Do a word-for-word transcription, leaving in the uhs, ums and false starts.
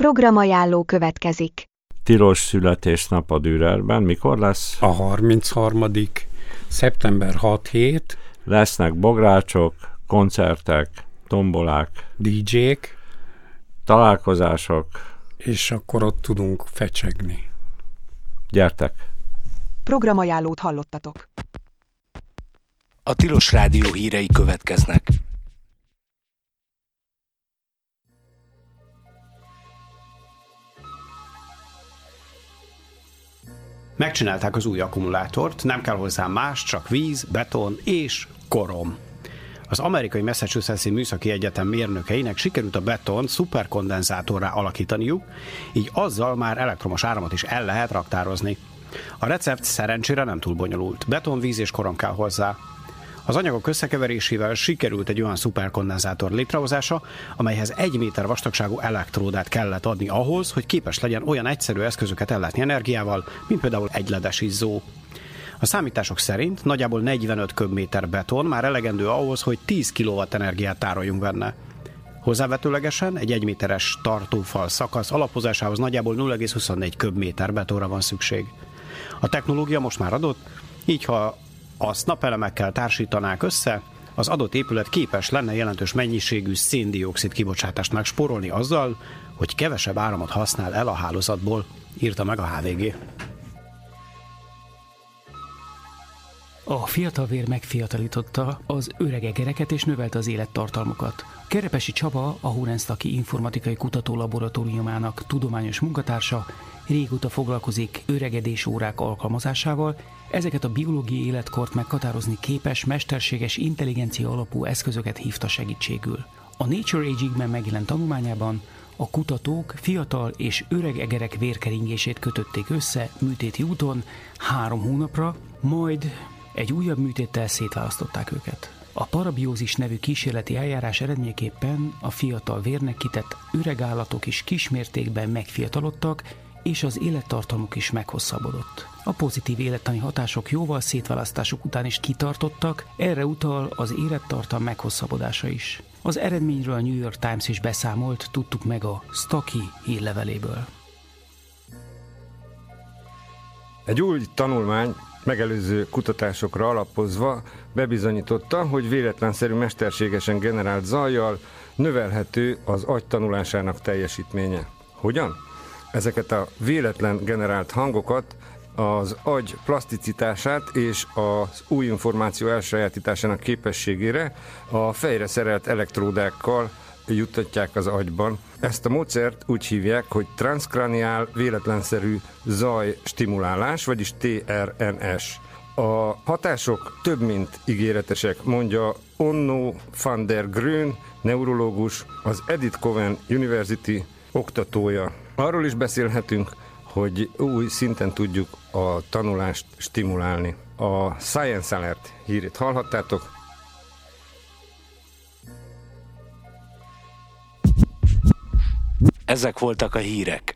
Programajánló következik. Tilos születésnap a Dürerben. Mikor lesz? A harmincharmadik szeptember hat-hét. Lesznek bográcsok, koncertek, tombolák, dé dzsék, találkozások. És akkor ott tudunk fecsegni. Gyertek! Programajánlót hallottatok. A Tilos Rádió hírei következnek. Megcsinálták az új akkumulátort, nem kell hozzá más, csak víz, beton és korom. Az amerikai Massachusetts-i Műszaki Egyetem mérnökeinek sikerült a beton szuperkondenzátorrá alakítaniuk, így azzal már elektromos áramot is el lehet raktározni. A recept szerencsére nem túl bonyolult. Beton, víz és korom kell hozzá. Az anyagok összekeverésével sikerült egy olyan szuperkondenzátor létrehozása, amelyhez egy méter vastagságú elektródát kellett adni ahhoz, hogy képes legyen olyan egyszerű eszközöket ellátni energiával, mint például egy ledes izzó. A számítások szerint nagyjából negyvenöt köbméter beton már elegendő ahhoz, hogy tíz kilowatt energiát tároljunk benne. Hozzávetőlegesen egy egyméteres tartófal szakasz alapozásához nagyjából nulla egész huszonnégy köbméter betonra van szükség. A technológia most már adott, így ha azt napelemekkel társítanák össze, az adott épület képes lenne jelentős mennyiségű szén-dioxid kibocsátást megspórolni azzal, hogy kevesebb áramot használ el a hálózatból, írta meg a há vé gé. A fiatal vér megfiatalította az öreg egereket és növelte az élettartalmukat. Kerepesi Csaba, a Hurensztaki Informatikai Kutatólaboratóriumának tudományos munkatársa, régóta foglalkozik öregedés órák alkalmazásával, ezeket a biológiai életkort meghatározni képes, mesterséges intelligencia alapú eszközöket hívta segítségül. A Nature Aging-ben megjelent tanulmányában a kutatók fiatal és öreg egerek vérkeringését kötötték össze műtéti úton három hónapra, majd egy újabb műtéttel szétválasztották őket. A parabiózis nevű kísérleti eljárás eredményeképpen a fiatal vérnek kitett öreg állatok is kismértékben megfiatalodtak, és az élettartamuk is meghosszabbodott. A pozitív élettani hatások jóval szétválasztásuk után is kitartottak, erre utal az élettartam meghosszabbodása is. Az eredményről a New York Times is beszámolt, tudtuk meg a Stucky hírleveléből. Egy új tanulmány megelőző kutatásokra alapozva bebizonyította, hogy véletlenszerű mesterségesen generált zajjal növelhető az agy tanulásának teljesítménye. Hogyan? Ezeket a véletlen generált hangokat az agy plaszticitását és az új információ elsajátításának képességére a fejre szerelt elektródákkal juttatják az agyban. Ezt a módszert úgy hívják, hogy transkraniál véletlenszerű zaj stimulálás, vagyis té er en es. A hatások több mint ígéretesek, mondja Onno van der Grön, neurológus, az Edith Cowan University oktatója. Arról is beszélhetünk, hogy új szinten tudjuk a tanulást stimulálni. A Science Alert hírét hallhattátok. Ezek voltak a hírek.